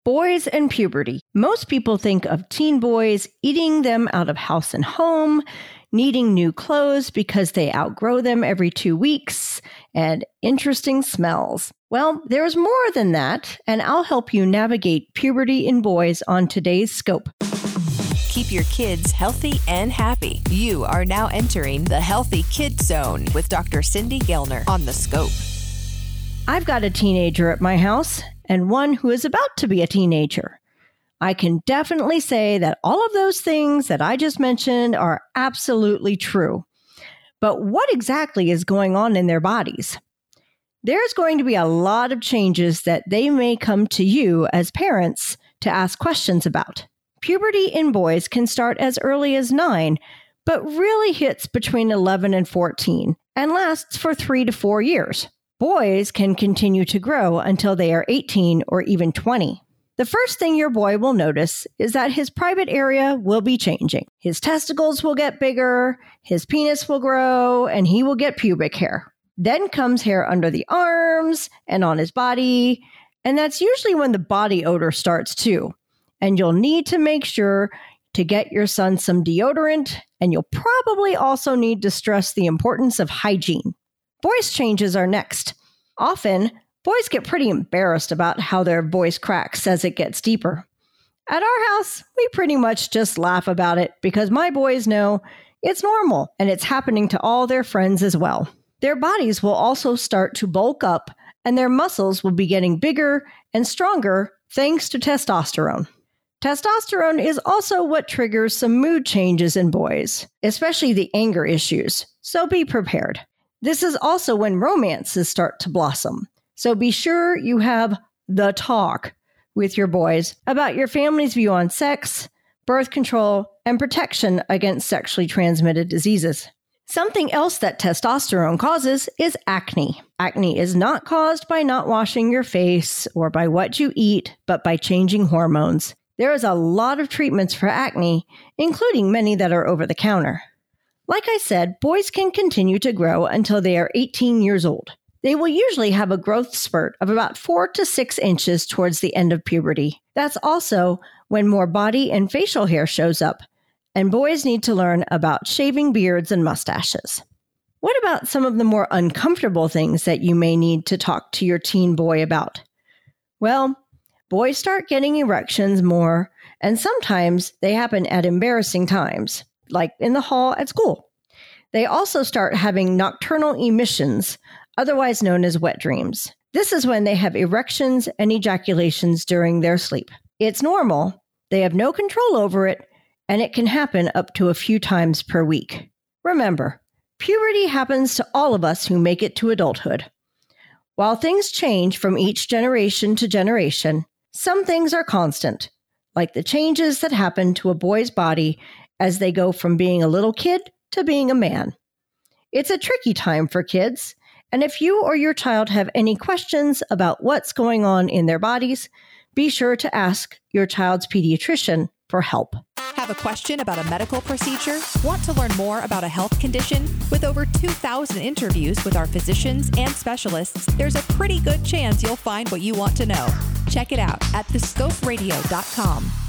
Boys and puberty. Most people think of teen boys eating them out of house and home, needing new clothes because they outgrow them every 2 weeks, and interesting smells. Well, there's more than that, and I'll help you navigate puberty in boys on today's Scope. Keep your kids healthy and happy. You are now entering the Healthy Kid Zone with Dr. Cindy Gellner on the Scope. I've got a teenager at my house, and one who is about to be a teenager. I can definitely say that all of those things that I just mentioned are absolutely true. But what exactly is going on in their bodies? There's going to be a lot of changes that they may come to you as parents to ask questions about. Puberty in boys can start as early as 9, but really hits between 11 and 14 and lasts for 3 to 4 years. Boys can continue to grow until they are 18 or even 20. The first thing your boy will notice is that his private area will be changing. His testicles will get bigger, his penis will grow, and he will get pubic hair. Then comes hair under the arms and on his body, and that's usually when the body odor starts too. And you'll need to make sure to get your son some deodorant, and you'll probably also need to stress the importance of hygiene. Voice changes are next. Often, boys get pretty embarrassed about how their voice cracks as it gets deeper. At our house, we pretty much just laugh about it because my boys know it's normal and it's happening to all their friends as well. Their bodies will also start to bulk up and their muscles will be getting bigger and stronger thanks to testosterone. Testosterone is also what triggers some mood changes in boys, especially the anger issues, so be prepared. This is also when romances start to blossom. So be sure you have the talk with your boys about your family's view on sex, birth control, and protection against sexually transmitted diseases. Something else that testosterone causes is acne. Acne is not caused by not washing your face or by what you eat, but by changing hormones. There is a lot of treatments for acne, including many that are over the counter. Like I said, boys can continue to grow until they are 18 years old. They will usually have a growth spurt of about 4 to 6 inches towards the end of puberty. That's also when more body and facial hair shows up, and boys need to learn about shaving beards and mustaches. What about some of the more uncomfortable things that you may need to talk to your teen boy about? Well, boys start getting erections more, and sometimes they happen at embarrassing times, like in the hall at school. They also start having nocturnal emissions, otherwise known as wet dreams. This is when they have erections and ejaculations during their sleep. It's normal, they have no control over it, and it can happen up to a few times per week. Remember, puberty happens to all of us who make it to adulthood. While things change from each generation to generation, some things are constant, like the changes that happen to a boy's body as they go from being a little kid to being a man. It's a tricky time for kids, and if you or your child have any questions about what's going on in their bodies, be sure to ask your child's pediatrician for help. Have a question about a medical procedure? Want to learn more about a health condition? With over 2,000 interviews with our physicians and specialists, there's a pretty good chance you'll find what you want to know. Check it out at thescoperadio.com.